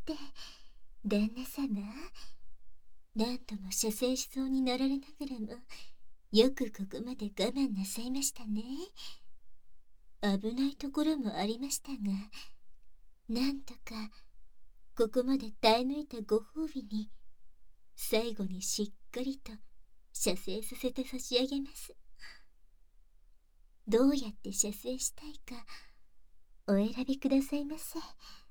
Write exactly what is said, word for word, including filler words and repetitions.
。旦那様、なんとも射精しそうになられながらも、よくここまで我慢なさいましたね。危ないところもありましたが、なんとかここまで耐え抜いたご褒美に、最後にしっかりと射精させて差し上げます。どうやって射精したいかお選びくださいませ。